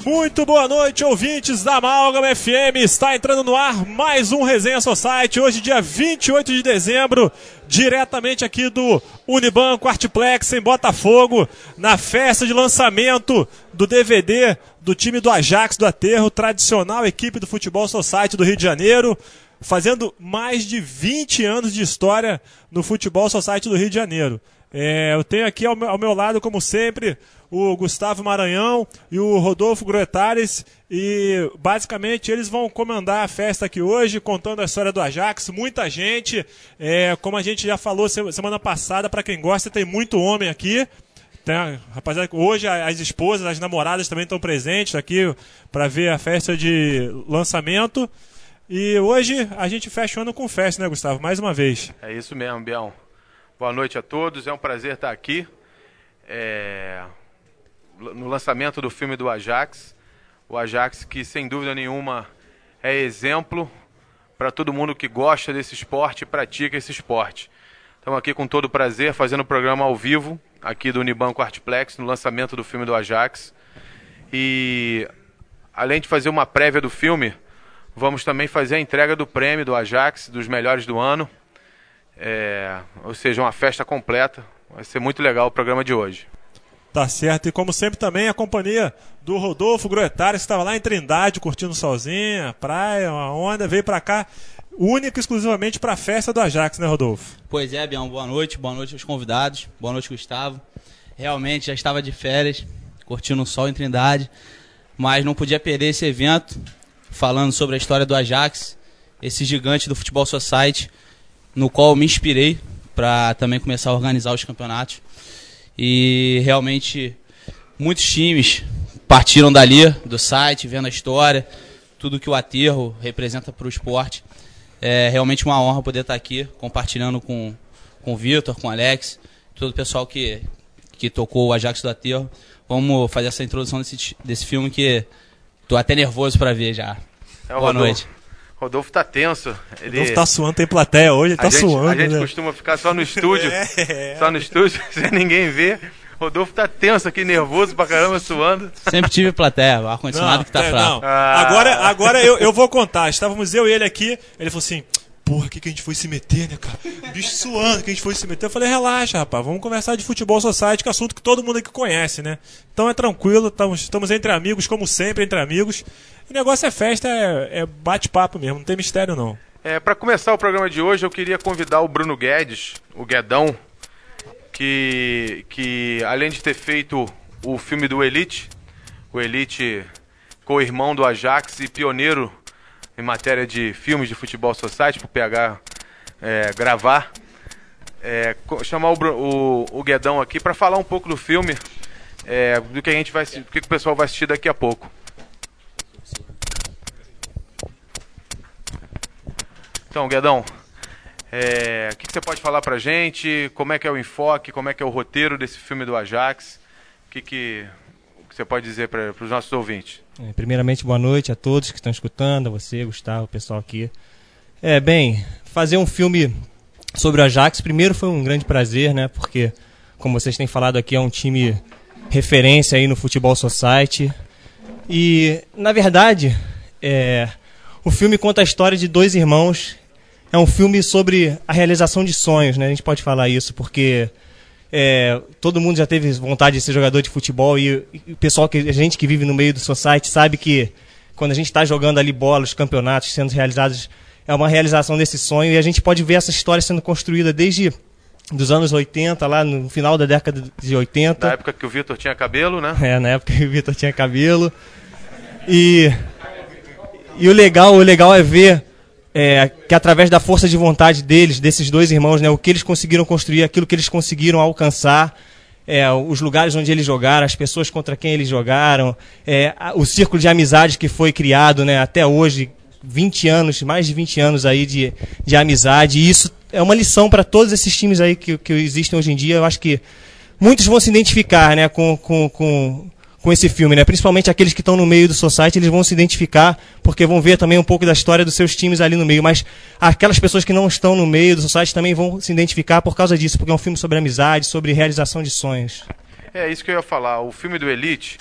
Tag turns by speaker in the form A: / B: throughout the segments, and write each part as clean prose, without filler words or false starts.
A: Muito boa noite, ouvintes da Amálgama FM. Está entrando no ar mais um Resenha Society. Hoje, dia 28 de dezembro, diretamente aqui do Unibanco Artplex, em Botafogo, na festa de lançamento do DVD do time do Ajax do Aterro, tradicional equipe do Futebol Society do Rio de Janeiro, fazendo mais de 20 anos de história no Futebol Society do Rio de Janeiro. Eu tenho aqui ao meu lado, como sempre, o Gustavo Maranhão e o Rodolfo Groetares, e basicamente eles vão comandar a festa aqui hoje, contando a história do Ajax. Muita gente, como a gente já falou semana passada, para quem gosta, tem muito homem aqui. Rapaziada, hoje as esposas, as namoradas também estão presentes aqui para ver a festa de lançamento. E hoje a gente fecha o ano com festa, né, Gustavo? Mais uma vez.
B: É isso mesmo, Bião. Boa noite a todos, é um prazer estar aqui no lançamento do filme do Ajax. O Ajax, que sem dúvida nenhuma é exemplo para todo mundo que gosta desse esporte e pratica esse esporte. Estamos aqui com todo o prazer fazendo o programa ao vivo aqui do Unibanco Artplex no lançamento do filme do Ajax. E além de fazer uma prévia do filme, vamos também fazer a entrega do prêmio do Ajax, dos melhores do ano. Ou seja, uma festa completa. Vai ser muito legal o programa de hoje.
A: Tá certo, e como sempre também a companhia do Rodolfo Groetares, que estava lá em Trindade curtindo sozinha, praia, uma onda, veio pra cá única e exclusivamente pra festa do Ajax, né, Rodolfo?
C: Pois é, Bião, boa noite aos convidados, boa noite, Gustavo. Realmente já estava de férias, curtindo o sol em Trindade, mas não podia perder esse evento, falando sobre a história do Ajax, esse gigante do Futebol Society, no qual eu me inspirei para também começar a organizar os campeonatos. E realmente muitos times partiram dali, do site, vendo a história, tudo que o Aterro representa para o esporte. É realmente uma honra poder estar aqui compartilhando com o Vitor, com o Alex, todo o pessoal que tocou o Ajax do Aterro. Vamos fazer essa introdução desse filme que estou até nervoso para ver já. Boa noite.
B: Rodolfo tá tenso.
A: Rodolfo tá suando, tem plateia hoje, ele tá suando.
B: A gente costuma ficar só no estúdio, só no estúdio, sem ninguém ver. Rodolfo tá tenso aqui, nervoso pra caramba, suando.
C: Sempre tive plateia, o ar-condicionado que tá fraco.
A: Agora eu vou contar. Estávamos eu e ele aqui, ele falou assim: porra, que a gente foi se meter, né, cara? Bicho suando, que a gente foi se meter. Eu falei: relaxa, rapaz, vamos conversar de Futebol Society, que é assunto que todo mundo aqui conhece, né? Então é tranquilo, estamos entre amigos, como sempre, entre amigos. O negócio é festa, é bate-papo mesmo, não tem mistério não.
B: Para começar o programa de hoje, eu queria convidar o Bruno Guedes, o Guedão, que além de ter feito o filme do Elite, o Elite co-irmão do Ajax e pioneiro em matéria de filmes de Futebol Society, para o PH gravar, chamar o Guedão aqui para falar um pouco do filme, do que o pessoal vai assistir daqui a pouco. Então, Guedão, o que você pode falar pra gente? Como é que é o enfoque? Como é que é o roteiro desse filme do Ajax? O que você pode dizer para os nossos ouvintes?
D: Primeiramente, boa noite a todos que estão escutando, a você, Gustavo, o pessoal aqui. Fazer um filme sobre o Ajax, primeiro foi um grande prazer, né? Porque, como vocês têm falado aqui, é um time referência aí no Futebol Society. E, na verdade, o filme conta a história de dois irmãos. É um filme sobre a realização de sonhos, né? A gente pode falar isso, porque todo mundo já teve vontade de ser jogador de futebol e o pessoal, a gente que vive no meio do society, sabe que quando a gente está jogando ali bola, os campeonatos sendo realizados, é uma realização desse sonho, e a gente pode ver essa história sendo construída desde dos anos 80, lá no final da década de 80.
B: Na época que o Vitor tinha cabelo, né?
D: Na época que o Vitor tinha cabelo. E o legal é ver que através da força de vontade desses dois irmãos, né, o que eles conseguiram construir, aquilo que eles conseguiram alcançar, os lugares onde eles jogaram, as pessoas contra quem eles jogaram, o círculo de amizade que foi criado, né, até hoje, 20 anos, mais de 20 anos aí de amizade, e isso é uma lição para todos esses times aí que existem hoje em dia. Eu acho que muitos vão se identificar, né, com esse filme, né? Principalmente aqueles que estão no meio do society, eles vão se identificar, porque vão ver também um pouco da história dos seus times ali no meio, mas aquelas pessoas que não estão no meio do society também vão se identificar por causa disso, porque é um filme sobre amizade, sobre realização de sonhos.
B: É isso que eu ia falar. O filme do Elite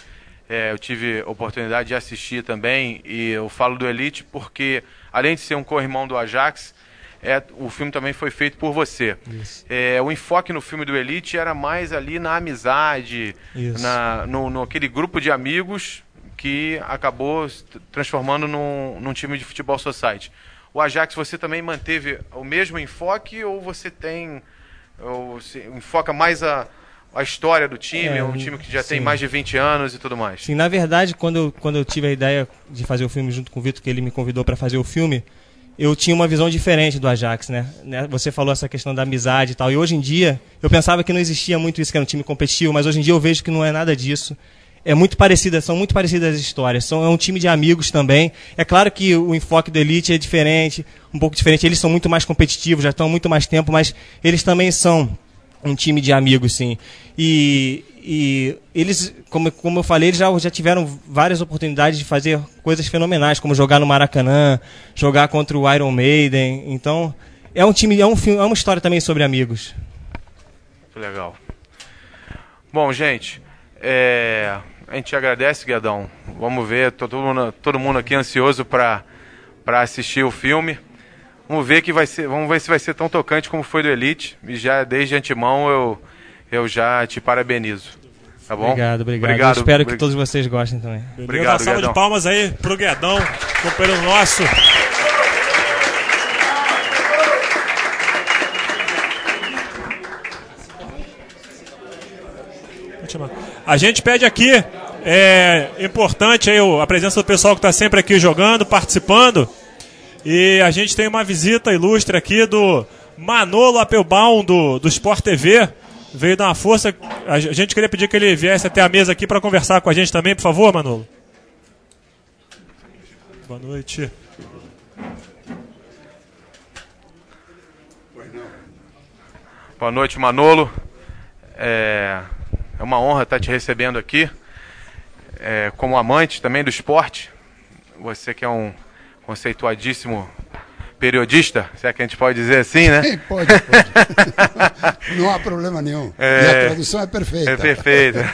B: eu tive oportunidade de assistir também, e eu falo do Elite porque, além de ser um co-irmão do Ajax, o filme também foi feito por você. O enfoque no filme do Elite era mais ali na amizade, no aquele grupo de amigos que acabou transformando num time de futebol society. O Ajax, você também manteve o mesmo enfoque, ou você enfoca mais a história do time, um time que já tem mais de 20 anos e tudo mais?
D: Sim, na verdade, quando eu tive a ideia de fazer o filme junto com o Vitor, que ele me convidou para fazer o filme, eu tinha uma visão diferente do Ajax, né? Você falou essa questão da amizade e tal, e hoje em dia, eu pensava que não existia muito isso, que era um time competitivo, mas hoje em dia eu vejo que não é nada disso. São muito parecidas as histórias. É um time de amigos também. É claro que o enfoque do Elite é diferente, um pouco diferente. Eles são muito mais competitivos, já estão há muito mais tempo, mas eles também são um time de amigos, sim. E eles, como eu falei, eles já tiveram várias oportunidades de fazer coisas fenomenais, como jogar no Maracanã, jogar contra o Iron Maiden. Então, é um time, é uma história também sobre amigos.
B: Legal. Bom, gente, a gente agradece, Guedão. Vamos ver, todo mundo aqui ansioso para assistir o filme. Vamos ver se vai ser tão tocante como foi do Elite. E já desde antemão eu já te parabenizo. Tá bom?
D: Obrigado. Eu espero que todos vocês gostem também.
A: Obrigado, uma salva de palmas aí pro Guedão, companheiro nosso. A gente pede aqui, importante aí a presença do pessoal que está sempre aqui jogando, participando. E a gente tem uma visita ilustre aqui do Manolo Appelbaum, do Sport TV. Veio dar uma força. A gente queria pedir que ele viesse até a mesa aqui para conversar com a gente também, por favor, Manolo. Boa noite.
B: Boa noite, Manolo. É uma honra estar te recebendo aqui, como amante também do esporte. Você que é um conceituadíssimo periodista, se é que a gente pode dizer assim, né?
E: Pode. Não há problema nenhum. E a tradução é perfeita.
B: É perfeita.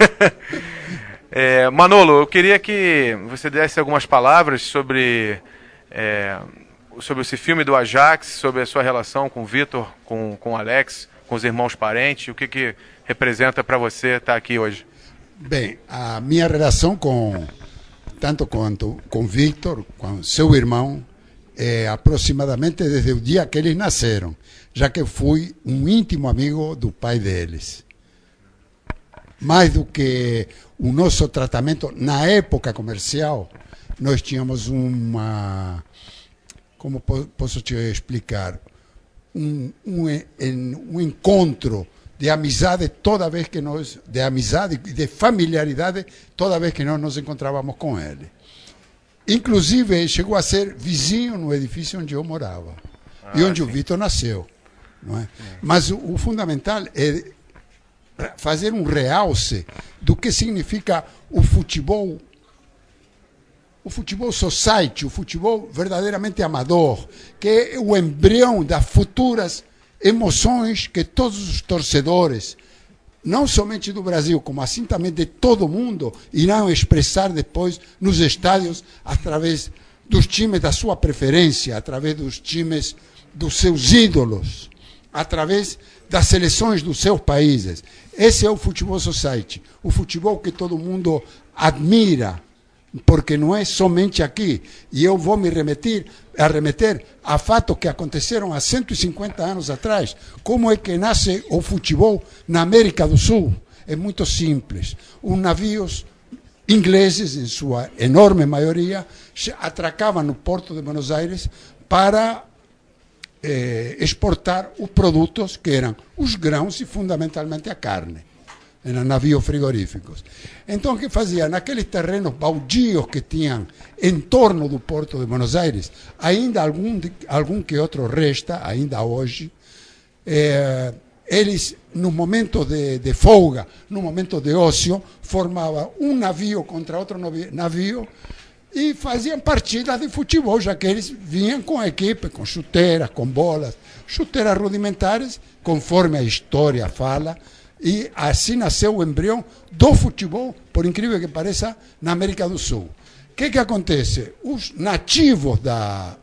B: Manolo, eu queria que você desse algumas palavras sobre esse filme do Ajax, sobre a sua relação com o Vitor, com o Alex, com os irmãos parentes, o que representa para você estar aqui hoje?
E: Bem, a minha relação tanto quanto com Victor, com seu irmão, aproximadamente desde o dia que eles nasceram, já que fui um íntimo amigo do pai deles. Mais do que o nosso tratamento na época comercial, nós tínhamos como posso te explicar, um encontro de amizade toda vez que de familiaridade toda vez que nós nos encontrávamos com ele. Inclusive, chegou a ser vizinho no edifício onde eu morava e onde o Vitor nasceu. Não é? Mas o fundamental é fazer um realce do que significa o futebol society, o futebol verdadeiramente amador, que é o embrião das futuras emoções que todos os torcedores, não somente do Brasil, como assim também de todo mundo, irão expressar depois nos estádios através dos times da sua preferência, através dos times dos seus ídolos, através das seleções dos seus países. Esse é o futebol society, o futebol que todo mundo admira, porque não é somente aqui. E eu vou me remeter a fatos que aconteceram há 150 anos atrás. Como é que nasce o futebol na América do Sul? É muito simples. Os navios ingleses, em sua enorme maioria, atracavam no porto de Buenos Aires para exportar os produtos que eram os grãos e fundamentalmente a carne. Eram navios frigoríficos. Então, o que fazia? Naqueles terrenos baldios que tinham em torno do porto de Buenos Aires, ainda algum que outro resta, ainda hoje, eles, no momento de folga, no momento de ócio, formavam um navio contra outro navio e faziam partidas de futebol, já que eles vinham com a equipe, com chuteiras, com bolas, chuteiras rudimentares, conforme a história fala. E assim nasceu o embrião do futebol, por incrível que pareça, na América do Sul. O que acontece? Os nativos da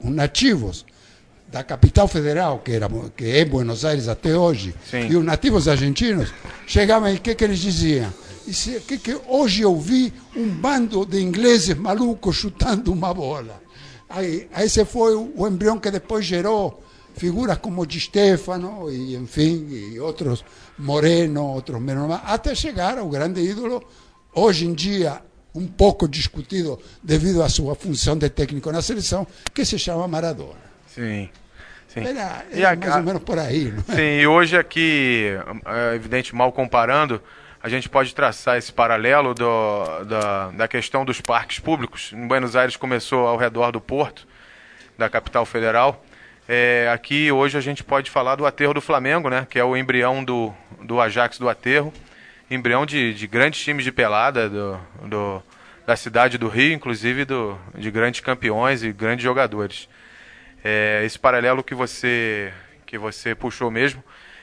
E: capital federal, que é Buenos Aires até hoje,
B: Sim.
E: e os nativos argentinos, chegavam e o que eles diziam? Que hoje eu vi um bando de ingleses malucos chutando uma bola. Aí esse foi o embrião que depois gerou figuras como Di Stefano, e enfim, e outros, Moreno, outros menos, até chegar ao grande ídolo, hoje em dia um pouco discutido devido à sua função de técnico na seleção, que se chama Maradona.
B: Sim.
E: Era mais ou menos por aí. Não é?
B: Sim, e hoje aqui, é evidente, mal comparando, a gente pode traçar esse paralelo da questão dos parques públicos. Em Buenos Aires começou ao redor do Porto, da capital federal. Aqui hoje a gente pode falar do Aterro do Flamengo, né, que é o embrião do Ajax do Aterro, embrião de grandes times de pelada da cidade do Rio, inclusive de grandes campeões e grandes jogadores. Esse paralelo que você puxou mesmo,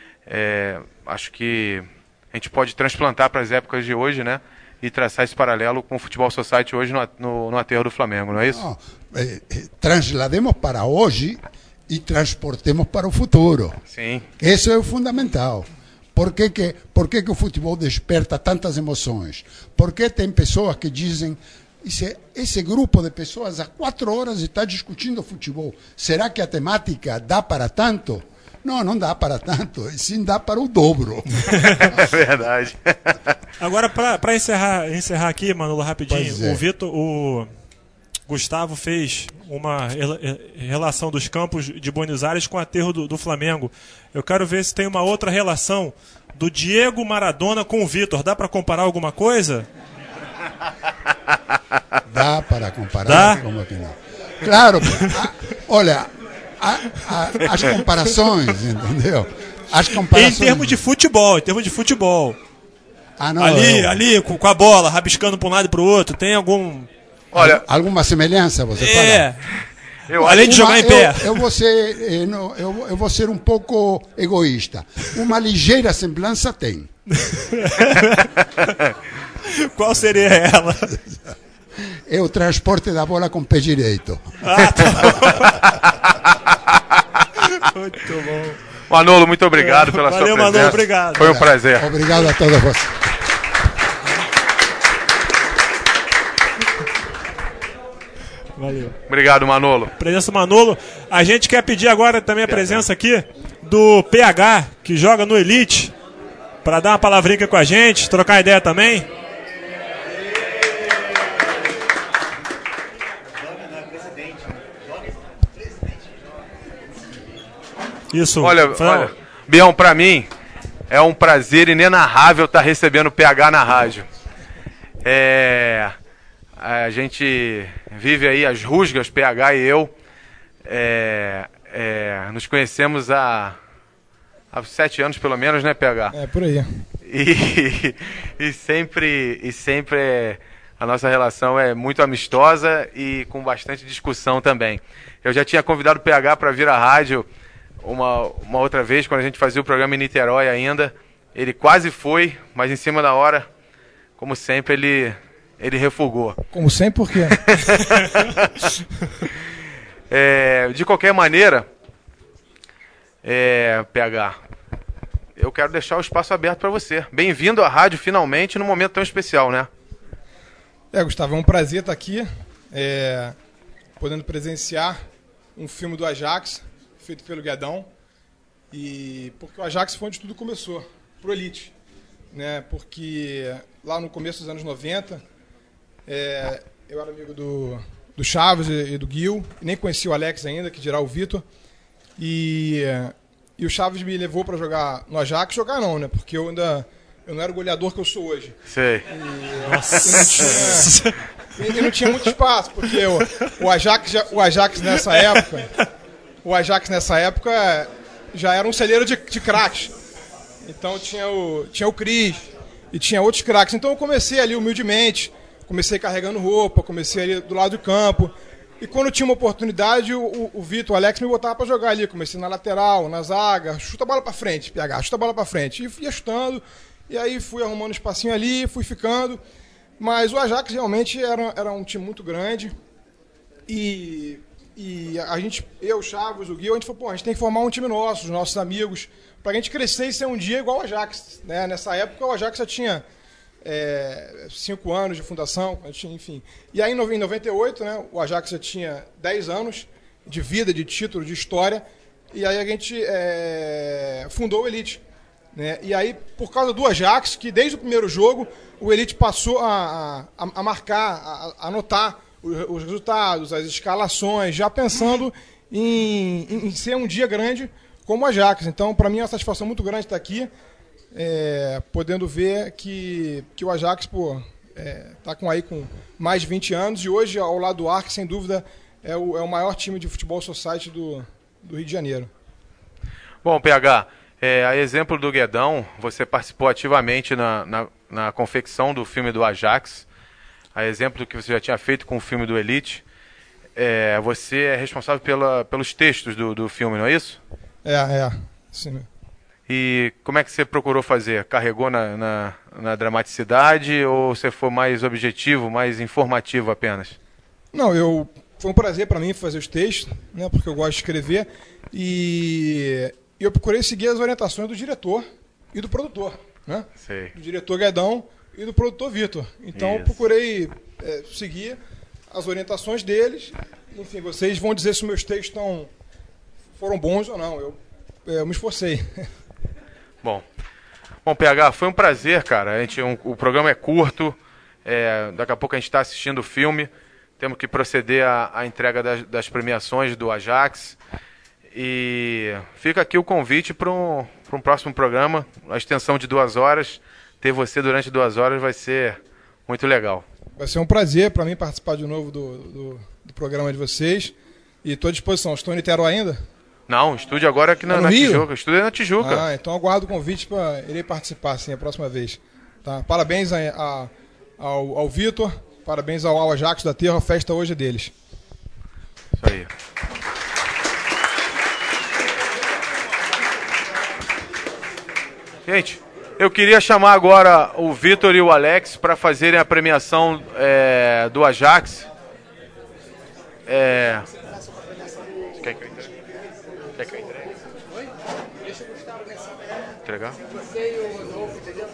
B: acho que a gente pode transplantar para as épocas de hoje, né, e traçar esse paralelo com o Futebol Society hoje no Aterro do Flamengo, não é isso?
E: Não, translademos para hoje e transportemos para o futuro.
B: Sim.
E: Isso é o fundamental. Por que o futebol desperta tantas emoções? Porque tem pessoas que dizem, esse grupo de pessoas há 4 horas está discutindo futebol. Será que a temática dá para tanto? Não dá para tanto, sim dá para o dobro.
B: É verdade.
A: Agora, para encerrar aqui, Manolo, rapidinho, o Gustavo fez uma relação dos campos de Buenos Aires com o Aterro do Flamengo. Eu quero ver se tem uma outra relação do Diego Maradona com o Vitor. Dá para comparar alguma coisa?
E: Dá para comparar?
A: Dá?
E: Como que não? Claro, olha, as comparações, entendeu? As comparações...
A: Em termos de futebol.
E: Não,
A: ali com a bola, rabiscando para um lado e para o outro, tem
E: alguma semelhança, você fala?
A: Além de jogar em pé.
E: Eu vou ser um pouco egoísta. Uma ligeira semblança tem.
A: Qual seria ela?
E: É o transporte da bola com o pé direito.
A: Muito bom.
B: Manolo, muito obrigado pela sua presença.
A: Manolo, obrigado.
B: Foi um prazer.
E: Obrigado a todos vocês.
A: Valeu.
B: Obrigado, Manolo.
A: Presença do Manolo. A gente quer pedir agora também a presença aqui do PH, que joga no Elite, para dar uma palavrinha aqui com a gente, trocar ideia também. Isso.
B: Olha, Bião, para mim é um prazer inenarrável estar recebendo o PH na rádio. A gente vive aí as rusgas, PH e eu. Nos conhecemos há 7 anos pelo menos, né, PH?
F: Por aí.
B: E sempre a nossa relação é muito amistosa e com bastante discussão também. Eu já tinha convidado o PH para vir à rádio uma outra vez, quando a gente fazia o programa em Niterói ainda. Ele quase foi, mas em cima da hora, como sempre, ele refugou.
F: Como sempre, por quê?
B: De qualquer maneira, PH, eu quero deixar o espaço aberto para você. Bem-vindo à rádio, finalmente, num momento tão especial, né?
F: Gustavo, é um prazer estar aqui, podendo presenciar um filme do Ajax, feito pelo Guedão, e porque o Ajax foi onde tudo começou, pro Elite, né? Porque lá no começo dos anos 90, eu era amigo do Chaves e do Gil, nem conhecia o Alex ainda, que dirá o Vitor, e o Chaves me levou para jogar no Ajax, jogar não, né? Porque eu não era o goleador que eu sou hoje.
B: Sei.
F: E não tinha muito espaço, porque o Ajax nessa época já era um celeiro de craques. Então tinha o Cris e tinha outros craques. Então eu comecei ali humildemente, comecei carregando roupa, comecei ali do lado do campo. E quando tinha uma oportunidade, o Vitor, o Alex me botava para jogar ali. Comecei na lateral, na zaga, chuta a bola para frente, PH, chuta a bola para frente. E ia chutando. E aí fui arrumando um espacinho ali, fui ficando. Mas o Ajax realmente era um time muito grande. E a gente, eu, o Chaves, o Gui, a gente falou, pô, a gente tem que formar um time nosso, os nossos amigos, pra gente crescer e ser um dia igual o Ajax. Né? Nessa época o Ajax já tinha 5 anos de fundação, enfim. E aí em 98, né, o Ajax já tinha 10 anos de vida, de título, de história. E aí a gente fundou o Elite. Né? E aí, por causa do Ajax, que desde o primeiro jogo, o Elite passou a marcar, a anotar os resultados, as escalações, já pensando em ser um dia grande como o Ajax. Então, para mim, é uma satisfação muito grande estar aqui, podendo ver que o Ajax está com mais de 20 anos e hoje, ao lado do Arc, sem dúvida, é o maior time de futebol society do Rio de Janeiro.
B: Bom, PH, a exemplo do Guedão, você participou ativamente na confecção do filme do Ajax. A exemplo do que você já tinha feito com o filme do Elite. Você é responsável pelos textos do filme, não é isso?
F: Sim.
B: E como é que você procurou fazer? Carregou na dramaticidade ou você foi mais objetivo, mais informativo apenas?
F: Não, foi um prazer para mim fazer os textos, né, porque eu gosto de escrever. E eu procurei seguir as orientações do diretor e do produtor. Né?
B: Sei.
F: Do diretor Guedão e do produtor Vitor. Então eu procurei seguir as orientações deles. Enfim, vocês vão dizer se os meus textos foram bons ou não. Eu me esforcei.
B: Bom, PH, foi um prazer, cara. O programa é curto. Daqui a pouco a gente está assistindo o filme. Temos que proceder à entrega das premiações do Ajax. E fica aqui o convite para um próximo programa, a extensão de 2 horas. Ter você durante 2 horas vai ser muito legal.
F: Vai ser um prazer para mim participar de novo do programa de vocês. E estou à disposição. Estou em Niterói ainda?
B: Não, o estúdio agora aqui na Tijuca. O estúdio é na Tijuca.
F: Então aguardo o convite para irei participar, sim, a próxima vez. Tá? Parabéns ao Vitor, parabéns ao Ajax da Terra, a festa hoje é deles.
B: Isso aí. Gente, eu queria chamar agora o Vitor e o Alex para fazerem a premiação do Ajax. Você quer que eu entregue? Quer que eu entregue? Oi? Deixa o Gustavo nessa. Entregar? Você e o Rodolfo, entendeu?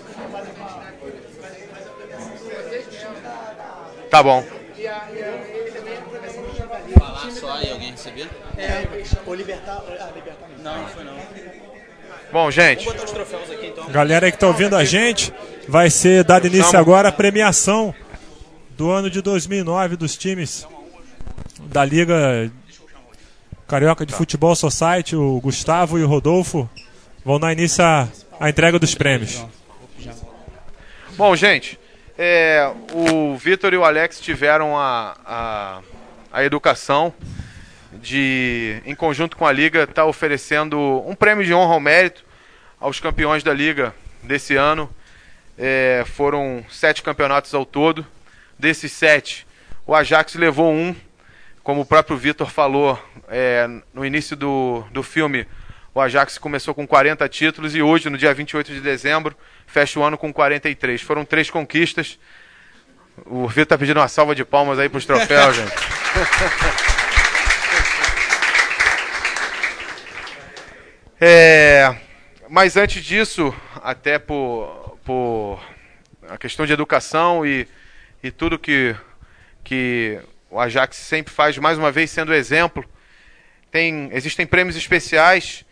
B: Tá bom. E ele também é premiação do Javali.
C: Falar só e alguém receber?
G: O Libertar.
C: Não foi não.
B: Bom, gente.
C: Vou botar os troféus aqui então.
A: Galera aí que tá ouvindo a gente, vai ser dado início agora a premiação do ano de 2009 dos times da Liga Carioca de Futebol Society. O Gustavo e o Rodolfo vão dar início à entrega dos prêmios.
B: Bom, gente, o Vitor e o Alex tiveram a educação de, em conjunto com a Liga, estar oferecendo um prêmio de honra ao mérito aos campeões da Liga desse ano. Foram 7 campeonatos ao todo. Desses 7, o Ajax levou 1. Como o próprio Vitor falou no início do filme, o Ajax começou com 40 títulos e hoje, no dia 28 de dezembro, fecha o ano com 43. Foram 3 conquistas. O Vitor está pedindo uma salva de palmas aí para os troféus, gente. Mas antes disso, até por a questão de educação e tudo que o Ajax sempre faz, mais uma vez sendo exemplo, existem prêmios especiais.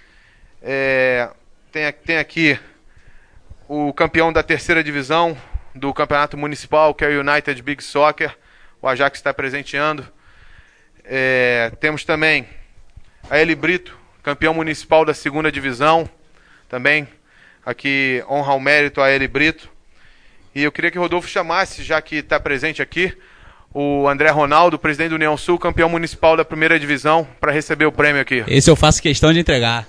B: Tem aqui o campeão da 3ª divisão do campeonato municipal, que é o United Big Soccer. O Ajax está presenteando. Temos também a Eli Brito, campeão municipal da 2ª divisão. Também aqui honra ao mérito a Eli Brito. E eu queria que o Rodolfo chamasse, já que está presente aqui, o André Ronaldo, presidente do União Sul, campeão municipal da 1ª divisão, para receber o prêmio aqui.
C: Esse eu faço questão de entregar.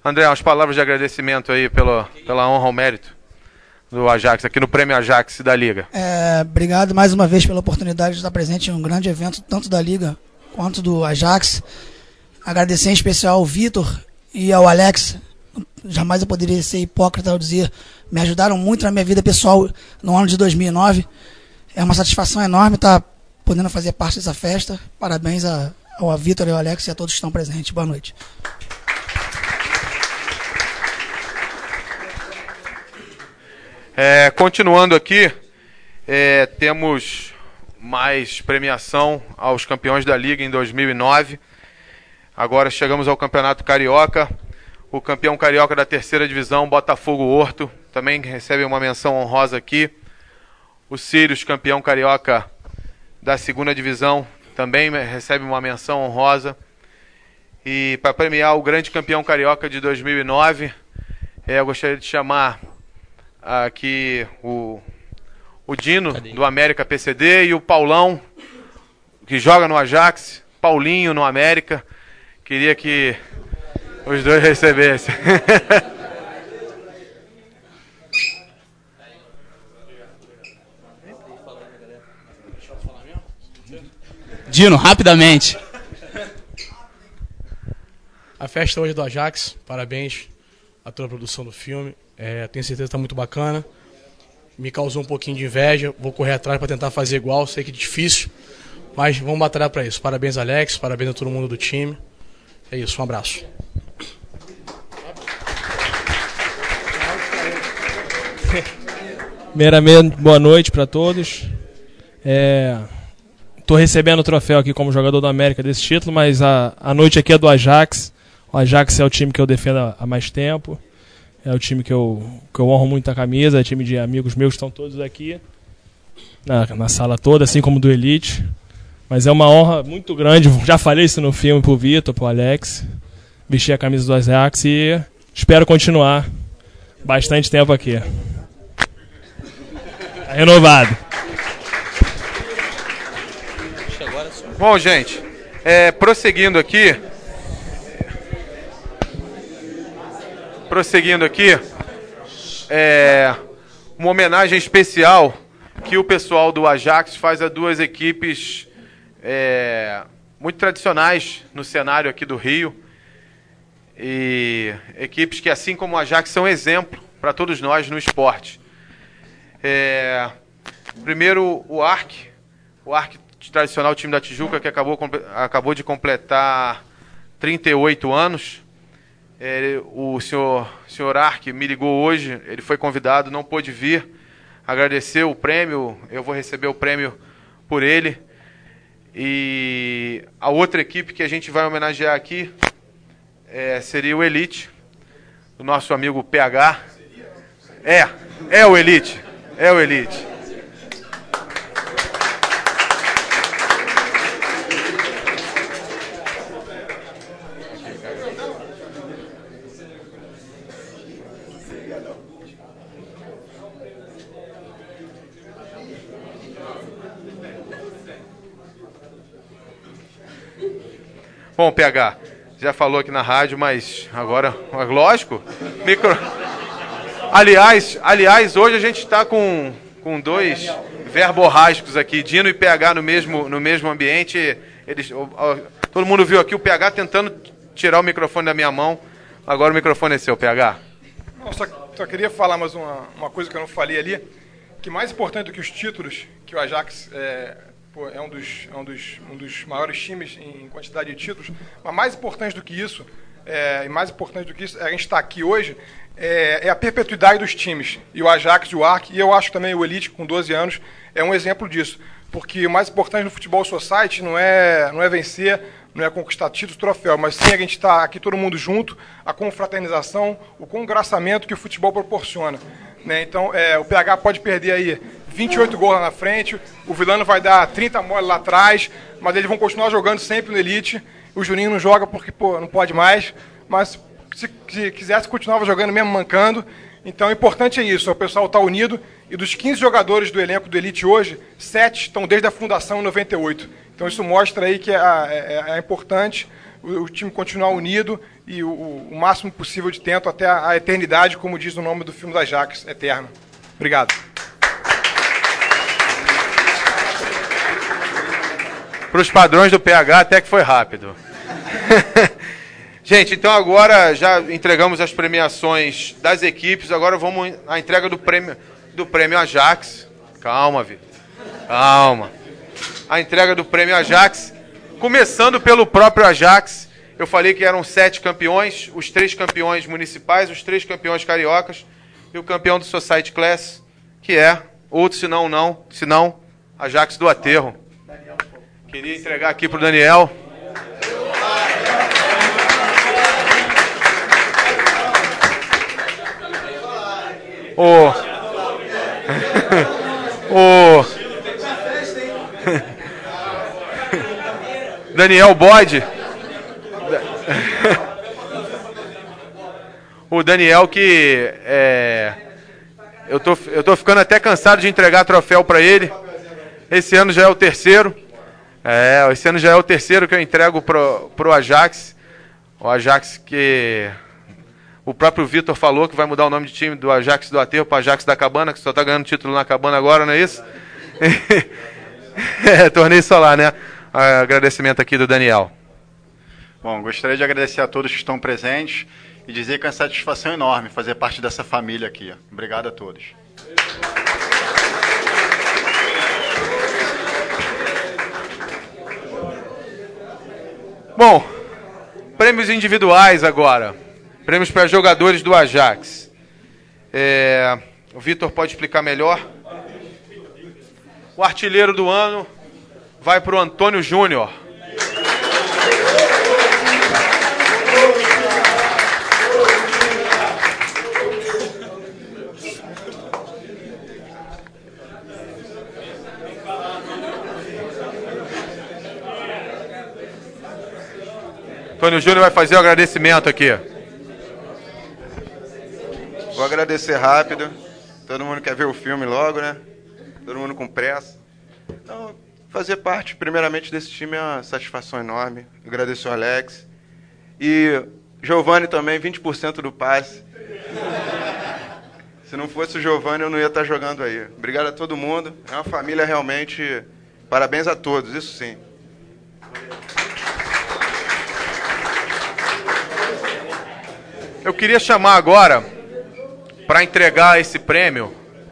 B: André, umas palavras de agradecimento aí pela honra ao mérito do Ajax, aqui no Prêmio Ajax da Liga.
G: Obrigado mais uma vez pela oportunidade de estar presente em um grande evento, tanto da Liga quanto do Ajax. Agradecer em especial ao Vitor e ao Alex. Jamais eu poderia ser hipócrita ao dizer, me ajudaram muito na minha vida pessoal no ano de 2009. É uma satisfação enorme estar podendo fazer parte dessa festa. Parabéns ao Vitor e ao Alex e a todos que estão presentes. Boa noite.
B: Continuando aqui, temos mais premiação aos campeões da Liga em 2009. Agora chegamos ao Campeonato Carioca. O campeão carioca da terceira divisão, Botafogo Horto, também recebe uma menção honrosa aqui. O Sirius, campeão carioca da segunda divisão, também recebe uma menção honrosa. E para premiar o grande campeão carioca de 2009, eu gostaria de chamar aqui o Dino, do América PCD, e o Paulão, que joga no Ajax, Paulinho no América. Queria que os dois recebessem.
C: Dino, rapidamente.
H: A festa hoje do Ajax, parabéns a toda a produção do filme. Tenho certeza que está muito bacana. Me causou um pouquinho de inveja. Vou correr atrás para tentar fazer igual. Sei que é difícil, mas vamos batalhar para isso. Parabéns, Alex. Parabéns a todo mundo do time. É isso, um abraço.
I: Primeiramente, boa noite para todos. Estou recebendo o troféu aqui como jogador do América desse título, mas a noite aqui é do Ajax. O Ajax é o time que eu defendo há mais tempo. É o time que eu honro muito a camisa. É time de amigos meus que estão todos aqui na sala toda, assim como do Elite. Mas é uma honra muito grande. Já falei isso no filme pro Vitor, pro Alex. Vestir a camisa do Ajax e espero continuar bastante tempo aqui. Tá renovado.
B: Bom, gente, prosseguindo aqui, uma homenagem especial que o pessoal do Ajax faz a duas equipes muito tradicionais no cenário aqui do Rio, e equipes que, assim como o Ajax, são exemplo para todos nós no esporte. Primeiro, o ARC tradicional time da Tijuca, que acabou de completar 38 anos. O senhor Ark me ligou hoje, ele foi convidado, não pôde vir, agradeceu o prêmio, eu vou receber o prêmio por ele. E a outra equipe que a gente vai homenagear aqui seria o Elite, do nosso amigo PH. É o Elite. Bom, PH, já falou aqui na rádio, mas agora, lógico, Aliás, hoje a gente está com dois verborrágicos aqui, Dino e PH no mesmo ambiente. Todo mundo viu aqui o PH tentando tirar o microfone da minha mão. Agora o microfone é seu, PH.
F: Não, só queria falar mais uma coisa que eu não falei ali, que mais importante do que os títulos, que o Ajax é um dos maiores times em quantidade de títulos, mas mais importante do que isso, a gente estar aqui hoje, é a perpetuidade dos times. E o Ajax e o ARC, e eu acho também o Elite, com 12 anos, é um exemplo disso. Porque o mais importante no futebol society não é vencer, não é conquistar títulos, troféu, mas sim a gente estar aqui todo mundo junto, a confraternização, o congraçamento que o futebol proporciona. Né? Então, o PH pode perder aí 28 gols lá na frente, o Vilano vai dar 30 mole lá atrás, mas eles vão continuar jogando sempre no Elite. O Juninho não joga porque não pode mais, mas se quisesse continuava jogando mesmo mancando. Então o importante é isso, o pessoal está unido, e dos 15 jogadores do elenco do Elite hoje, 7 estão desde a fundação em 98. Então isso mostra aí que é importante o time continuar unido e o máximo possível de tempo até a eternidade, como diz o nome do filme do Ajax, Eterno. Obrigado.
B: Para os padrões do PH, até que foi rápido. Gente, então agora já entregamos as premiações das equipes, agora vamos à entrega do prêmio Ajax. Calma, Vitor. Calma. A entrega do prêmio Ajax, começando pelo próprio Ajax. Eu falei que eram 7 campeões, os 3 campeões municipais, os 3 campeões cariocas e o campeão do Society Class, que é, outro senão Ajax do Aterro. Queria entregar aqui para o Daniel. Daniel Bode. O Daniel que eu tô ficando até cansado de entregar troféu para ele. Esse ano já é o terceiro. Esse ano já é o terceiro que eu entrego pro Ajax. O Ajax que o próprio Vitor falou que vai mudar o nome de time do Ajax do Aterro para Ajax da Cabana, que só está ganhando título na Cabana agora, não é isso? Torneio solar, né? Agradecimento aqui do Daniel.
J: Bom, gostaria de agradecer a todos que estão presentes e dizer que é uma satisfação enorme fazer parte dessa família aqui. Obrigado a todos.
B: Bom, prêmios individuais agora. Prêmios para jogadores do Ajax. O Vitor pode explicar melhor. O artilheiro do ano vai para o Antônio Júnior. Antônio Júnior vai fazer o agradecimento aqui.
K: Vou agradecer rápido. Todo mundo quer ver o filme logo, né? Todo mundo com pressa. Então, fazer parte, primeiramente, desse time é uma satisfação enorme. Agradeço ao Alex. E Giovani também, 20% do passe. Se não fosse o Giovani, eu não ia estar jogando aí. Obrigado a todo mundo. É uma família realmente... Parabéns a todos, isso sim.
B: Eu queria chamar agora, para entregar esse prêmio,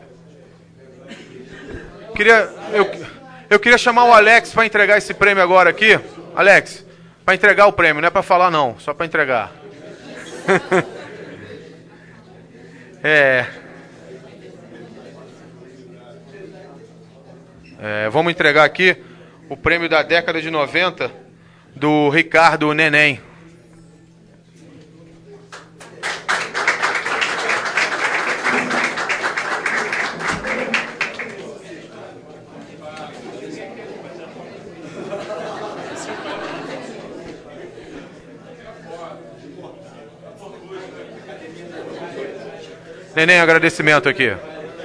B: eu queria chamar o Alex para entregar esse prêmio agora aqui. Alex, para entregar o prêmio, não é para falar não, só para entregar. Vamos entregar aqui o prêmio da década de 90 do Ricardo Neném. Neném, agradecimento aqui.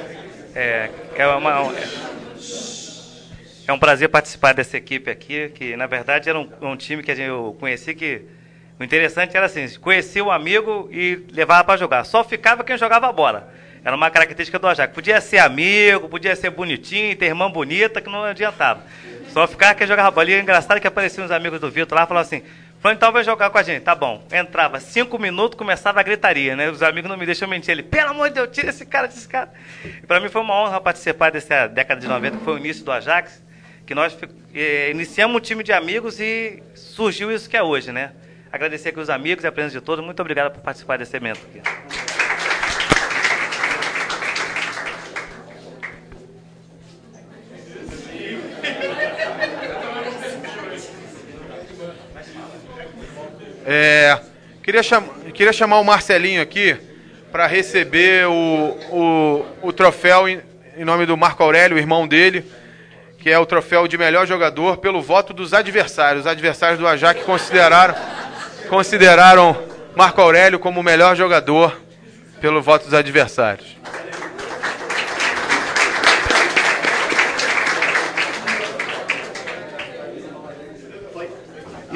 L: É um prazer participar dessa equipe aqui, que na verdade era um time que eu conheci que o interessante era assim, conhecia o amigo e levava para jogar. Só ficava quem jogava a bola. Era uma característica do Ajax. Podia ser amigo, podia ser bonitinho, ter irmã bonita, que não adiantava. Só ficava quem jogava a bola. E é engraçado que apareciam uns amigos do Vitor lá e falavam assim, então vai jogar com a gente. Tá bom. Entrava 5 minutos, começava a gritaria, né? Os amigos não me deixam mentir. Ele, pelo amor de Deus, tira esse cara. E para mim foi uma honra participar dessa década de 90, que foi o início do Ajax, que nós iniciamos um time de amigos e surgiu isso que é hoje, né? Agradecer aqui os amigos e a presença de todos. Muito obrigado por participar desse evento aqui.
B: Queria chamar o Marcelinho aqui para receber o troféu em nome do Marco Aurélio, o irmão dele, que é o troféu de melhor jogador pelo voto dos adversários. Os adversários do Ajax consideraram Marco Aurélio como o melhor jogador pelo voto dos adversários.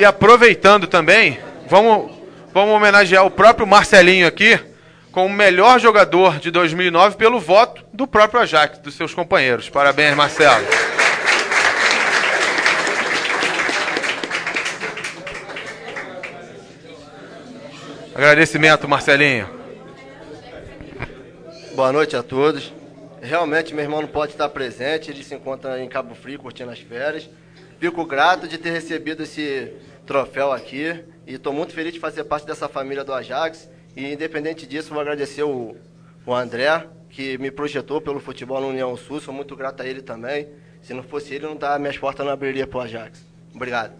B: E aproveitando também, vamos homenagear o próprio Marcelinho aqui como o melhor jogador de 2009 pelo voto do próprio Ajax, dos seus companheiros. Parabéns, Marcelo. Agradecimento, Marcelinho.
M: Boa noite a todos. Realmente, meu irmão não pode estar presente, ele se encontra em Cabo Frio, curtindo as férias. Fico grato de ter recebido esse troféu aqui e estou muito feliz de fazer parte dessa família do Ajax. E, independente disso, vou agradecer o André, que me projetou pelo futebol no União Sul. Sou muito grato a ele também. Se não fosse ele, minhas portas não abririam para o Ajax. Obrigado.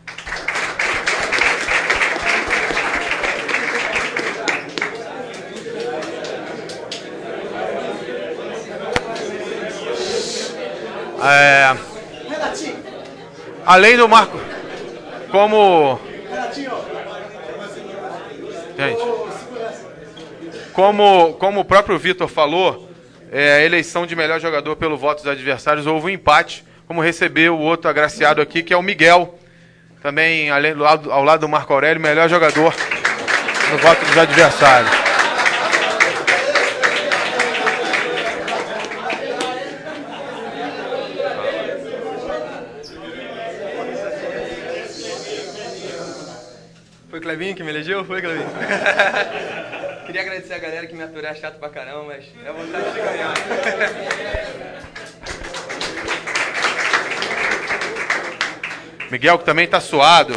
B: Além do Marco, como o próprio Vitor falou, a eleição de melhor jogador pelo voto dos adversários, houve um empate, como recebeu o outro agraciado aqui, que é o Miguel, também ao lado do Marco Aurélio, melhor jogador no voto dos adversários.
N: Foi o Clevinho que me elegeu? Foi, Clevinho? Queria agradecer a galera que me aturou, é chato pra caramba, mas é vontade de ganhar.
B: Miguel, que também está suado.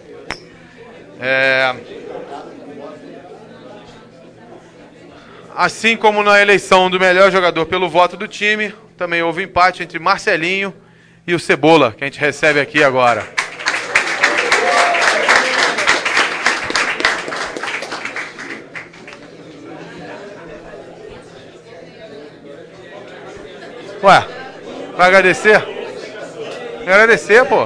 B: Assim como na eleição do melhor jogador pelo voto do time, também houve empate entre Marcelinho e o Cebola, que a gente recebe aqui agora. Ué, vai agradecer? Vai agradecer, pô.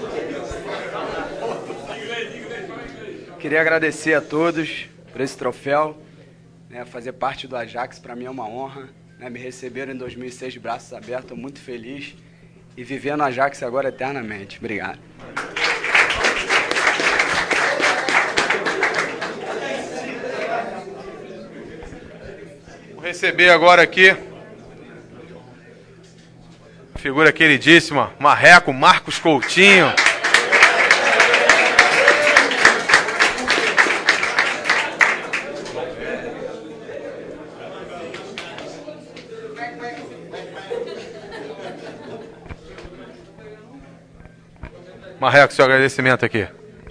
O: Queria agradecer a todos por esse troféu. Fazer parte do Ajax para mim é uma honra. Me receberam em 2006 de braços abertos, estou muito feliz. E viver no Ajax agora eternamente. Obrigado.
B: Vou receber agora aqui figura queridíssima, Marreco, Marcos Coutinho. Marreco, seu agradecimento aqui.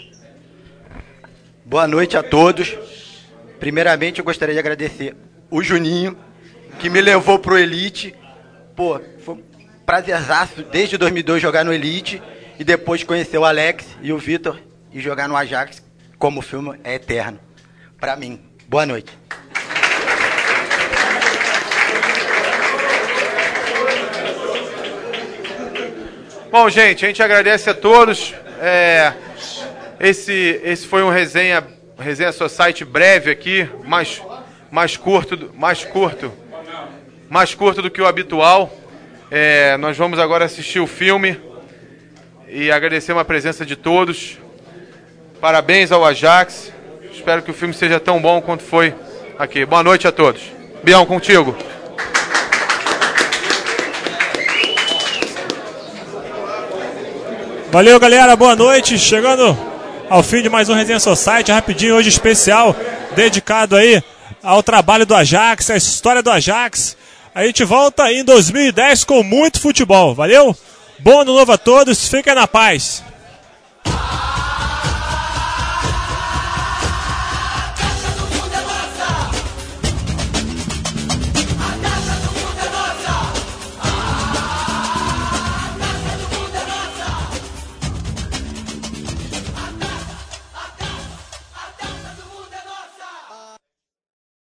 P: Boa noite a todos. Primeiramente, eu gostaria de agradecer o Juninho, que me levou pro Elite. Pô, foi um prazerzaço desde 2002 jogar no Elite e depois conhecer o Alex e o Vitor e jogar no Ajax, como o filme é eterno. Pra mim. Boa noite.
B: Bom, gente, a gente agradece a todos. Esse foi um resenha Society breve aqui, mais curto do que o habitual. Nós vamos agora assistir o filme e agradecer a presença de todos. Parabéns ao Ajax. Espero que o filme seja tão bom quanto foi aqui. Boa noite a todos. Bião, contigo.
A: Valeu, galera, boa noite. Chegando ao fim de mais um Resenha Society, rapidinho, hoje especial, dedicado aí ao trabalho do Ajax, à história do Ajax. A gente volta em 2010 com muito futebol. Valeu? Bom ano novo a todos, fiquem na paz.